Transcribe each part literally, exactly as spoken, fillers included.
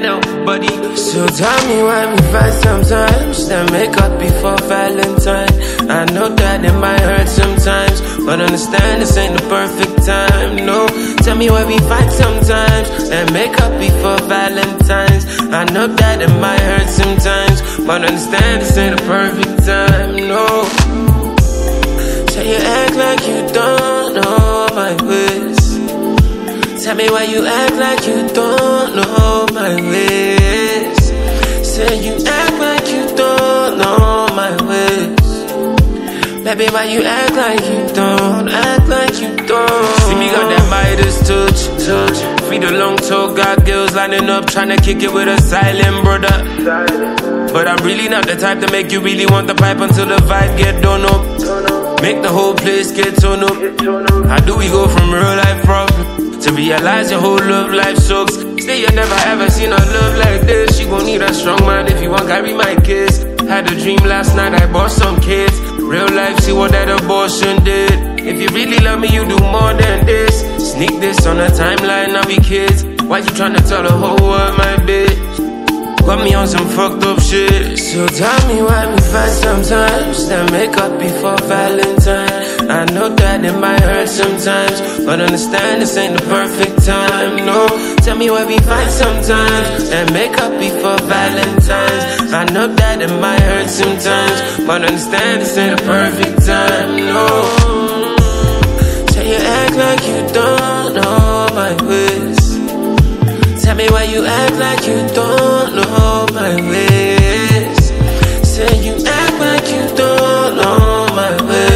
nobody. So tell me why we fight sometimes, then make up before Valentine. I know that it might hurt sometimes, but understand this ain't the perfect time, no. Tell me why we fight sometimes, then make up before Valentine's. I know that it might hurt sometimes, but understand this ain't the perfect time, no. So you act like you don't know my ways. Tell me why you act like you don't know my ways. Say you act like you don't know my ways. Baby, why you act like you don't, act like you don't. See me got that Midas touch, touch. Free the long toe, got girls lining up, tryna kick it with a silent brother. But I'm really not the type to make you really want the pipe until the vibe get done up. Make the whole place get torn up. How do we go from real life problem to realize your whole love life sucks? Say you never ever seen a love like this. She gon' need a strong man if you want carry my kids. Had a dream last night, I bought some kids. Real life, see what that abortion did. If you really love me, you do more than this. Sneak this on the timeline, now we kids. Why you tryna tell the whole world my bitch? Got me on some fucked up shit. So tell me why we fight sometimes, then make up before Valentine. I know that it might hurt sometimes, but understand this ain't the perfect time, no. Tell me why we fight sometimes, then make up before Valentine's. I know that it might hurt sometimes, but understand this ain't the perfect time, no. So you act like you don't know my ways. Tell me why you act like you don't know my ways. Say you act like you don't know my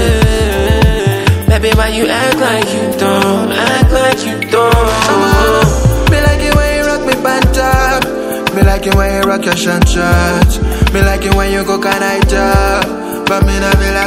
ways. Baby, why you act like you don't, act like you don't. Me like it when you rock me panta. Me like it when you rock your shan't church. Me like it when you go canita. But me not be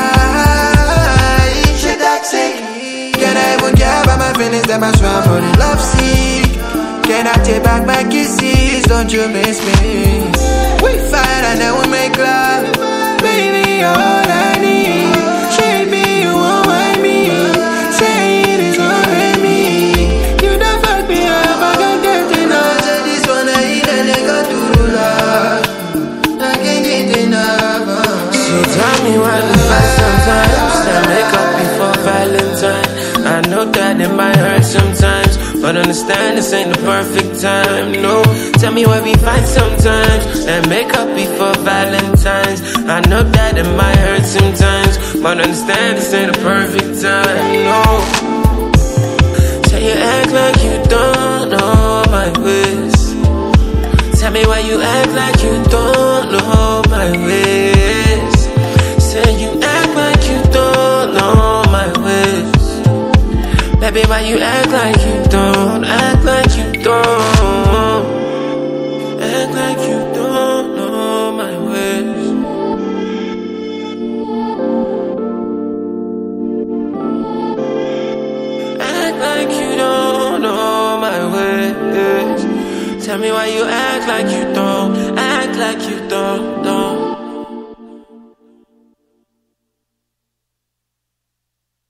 like shit toxic. Can I even care about my feelings? Them I swear for the love sick. Can I take back my kisses? Don't you miss me? We fight and then we make love. Baby, all I need. Treat me, you won't mind me. Say it is already me. You don't fuck me up, I can't get enough. Say this one I eat and I got to love. I can't get enough. So tell me why we fight sometimes, then make up before Valentine. I know that it might hurt sometimes, but understand this ain't the perfect time, no. Tell me why we fight sometimes, and make up before Valentine's. I know that it might hurt sometimes, but understand this ain't the perfect time, no. So you act like you don't know my ways. Tell me why you act like you don't know my ways. Say you act like you don't know my ways. Baby, why you act like you don't, act like you don't. Act like you don't know my ways. Act like you don't know my ways. Tell me why you act like you don't, act like you don't, don't.